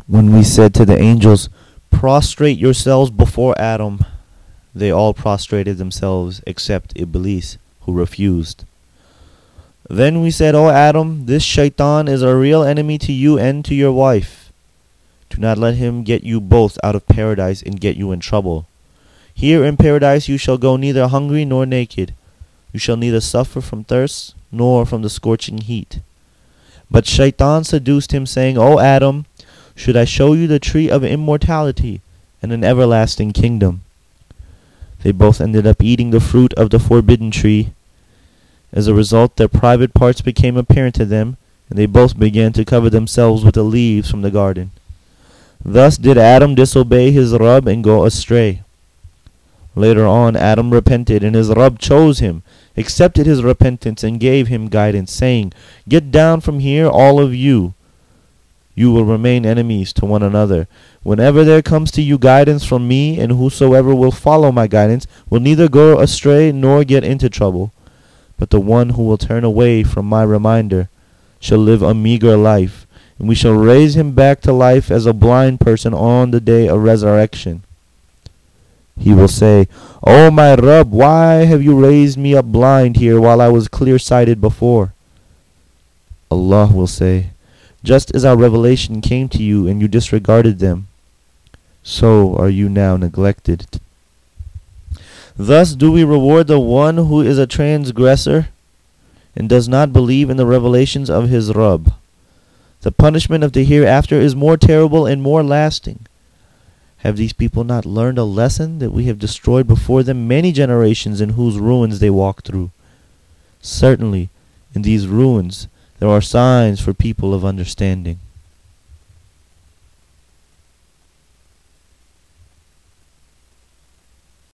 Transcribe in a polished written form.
When we said to the angels, "Prostrate yourselves before Adam," they all prostrated themselves except Iblis, who refused. Then we said, "O Adam, this shaitan is a real enemy to you and to your wife. Do not let him get you both out of paradise and get you in trouble. Here in paradise you shall go neither hungry nor naked. You shall neither suffer from thirst nor from the scorching heat." But shaitan seduced him, saying, "O Adam, should I show you the tree of immortality and an everlasting kingdom?" They both ended up eating the fruit of the forbidden tree. As a result, their private parts became apparent to them, and they both began to cover themselves with the leaves from the garden. Thus did Adam disobey his Rabb and go astray. Later on, Adam repented, and his Rabb chose him, accepted his repentance, and gave him guidance, saying, "Get down from here, all of you. You will remain enemies to one another. Whenever there comes to you guidance from me, and whosoever will follow my guidance will neither go astray nor get into trouble. But the one who will turn away from my reminder shall live a meager life, and we shall raise him back to life as a blind person on the day of resurrection. He will say, 'O my Rabb, why have you raised me up blind here while I was clear-sighted before?' Allah will say, 'Just as our revelation came to you and you disregarded them, so are you now neglected.' Thus do we reward the one who is a transgressor and does not believe in the revelations of his Rabb. The punishment of the hereafter is more terrible and more lasting. Have these people not learned a lesson that we have destroyed before them many generations in whose ruins they walk through? Certainly, in these ruins there are signs for people of understanding."